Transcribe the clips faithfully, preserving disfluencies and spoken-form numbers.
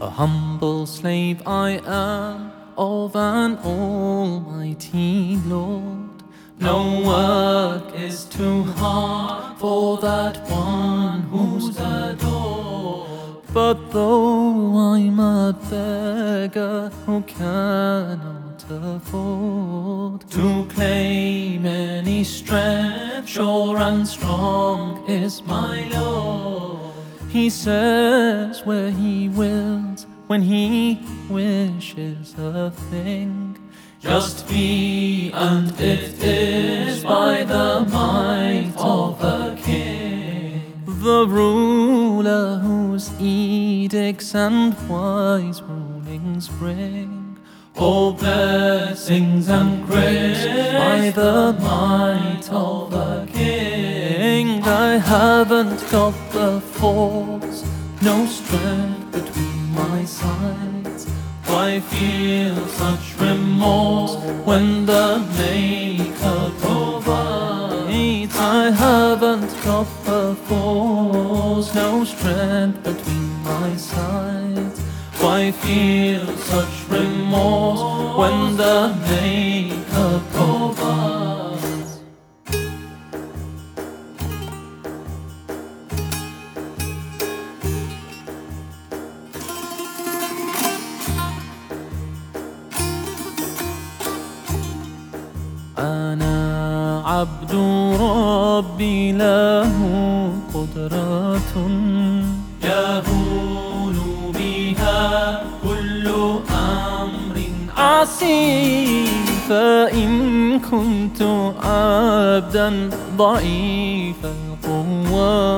A humble slave I am of an almighty Lord. No work is too hard for that one who's adored. But though I'm a beggar who cannot afford to claim any strength, sure and strong is my Lord. He says where He wills, when He wishes a thing, just be, and it is by the might of a king. The ruler whose edicts and wise rulings bring all blessings and grace by the might of a king. I haven't got the force, no strength between my sides. Why feel such remorse when the Maker provides? I haven't got the force, no strength between my sides. Why feel such remorse when the Maker provides? أنا عبد ربي له قدرة يهول بها كل أمر عسير. فإن كنت عبدا ضعيف القوة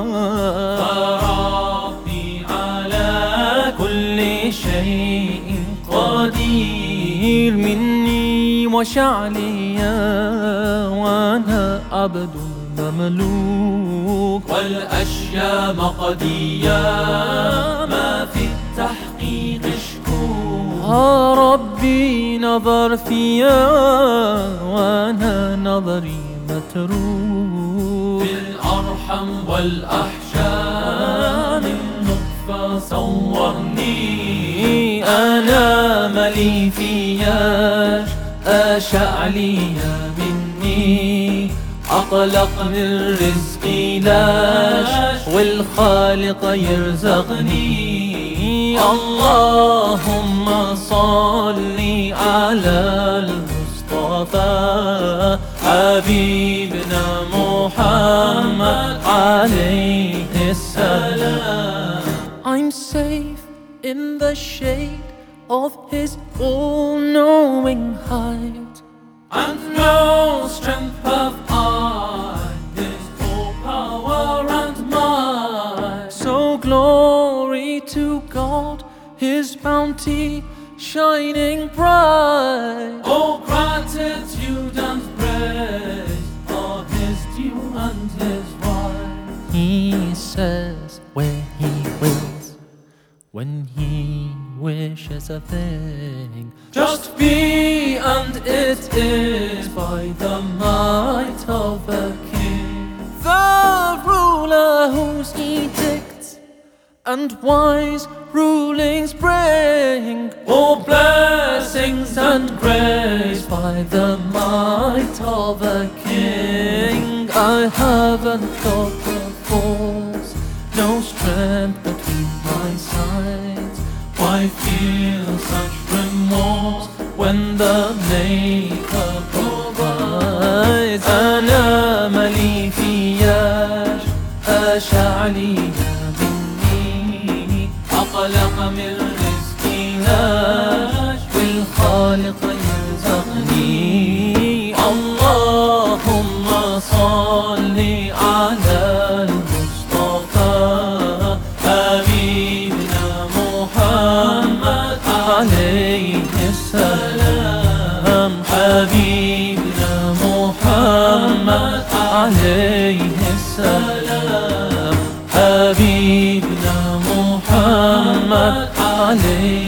فربي على كل شيء قدير. مني وشعلي وأنا عبد مملوك، والأشياء مقدية ما في التحقيق شكوك. ربي نظر فيا وأنا نظري متروك. بالأرحم والأحشاء من نطفة صورني. أنا ملي فياش أشعلي مني. أقلق من رزقي لاش والخالق يرزقني. اللهم صل على المصطفى حبيبنا محمد عليه السلام. I'm safe in the shade of His all-knowing height, and no strength have I, His all power and might. So glory to God, His bounty shining bright. Oh, gratitude and praise are His due and His right. He says where He wills, when He wishes a thing, just be, and it is by the might of a king. The ruler whose edicts and wise rulings bring all blessings and grace by the might of a king. I haven't got the force, no strength between my sides. Why feel such remorse when the Maker provides? أنا ملي فياش أشعلي مني. أقلق من رزقي لاش والخالق يرزقني. اللهم صل على المصطفى حبيبنا محمد عليه السلام. حبيبنا محمد عليه السلام. حبيبنا محمد عليه